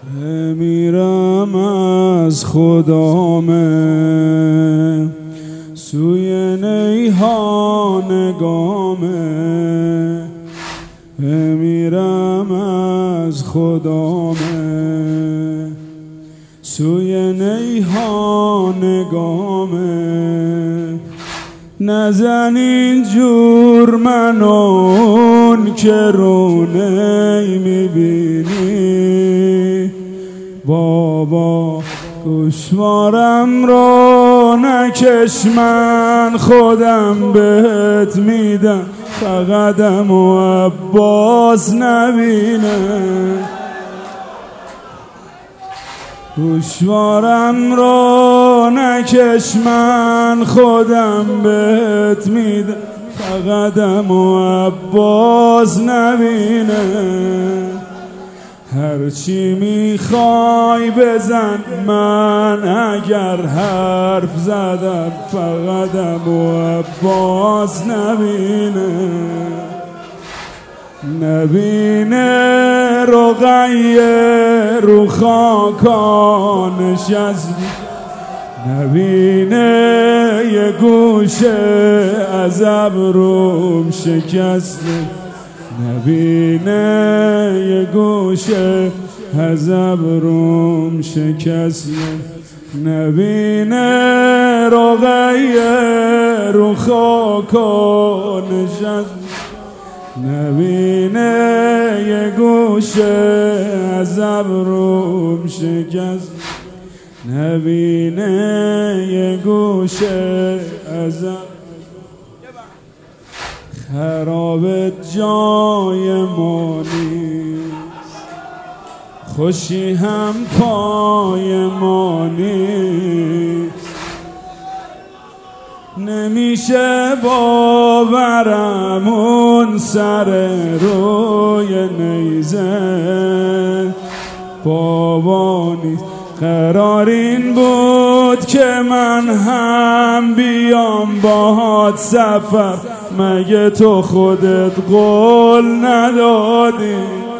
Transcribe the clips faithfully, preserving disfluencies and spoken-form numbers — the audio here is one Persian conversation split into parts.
میرم از خدامه سوی نیهان گامه، میرم از خدامه سوی نیهان گامه. نزن اینجور منون که رو نی میبینی، بابا گوشوارم رو نکش من خودم بهت میدم، فقطم و عباس نبینه. گوشوارم رو نکش من خودم بهت میدم، فقطم و عباس نبینه. هرچی میخوای بزن من اگر حرف زدم، فقطم و عباس نبینه. نبینه رقیه رو خاکا نشستی، نبینه یه گوشه از ابروم شکسته، نبینه یه گوشه از ابروم شکسته. نبینه رقیه رو خاکا نشستی، نبینه یه گوشه از ابروم شکست، نبینه یه گوشه از ابروم. خراب جای ما نیست، خوشی هم پای ما نیست. نمیشه باورم اون سر روی نیزه بابا نیست. قرار این بود که من هم بیام باهات سفر، مگه تو خودت قول ندادی؟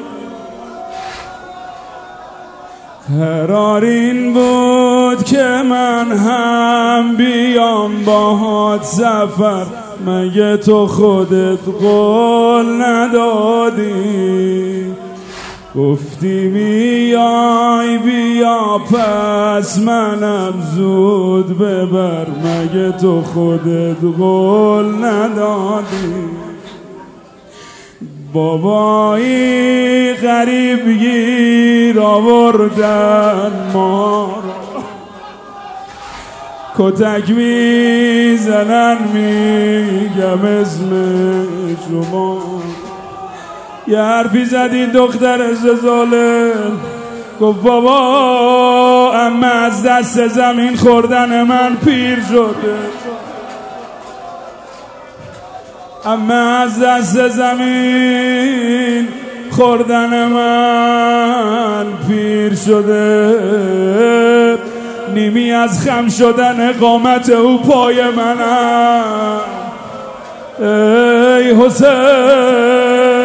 قرار این بود که من هم بیام باهات سفر، مگه تو خودت قول ندادی؟ گفتی بیای بیا پس منم زود ببر، مگه تو خودت قول ندادی؟ بابایی غریب گیر آوردن ما را، کتک میزنن میگم اسم شما. یه حرفی زدی دختر زلزله، گفت بابا اما از دست زمین خوردن من پیر شده، اما از دست زمین خوردن من پیر شده. نیمی از خم شدن قامت او پای منم. ای حسین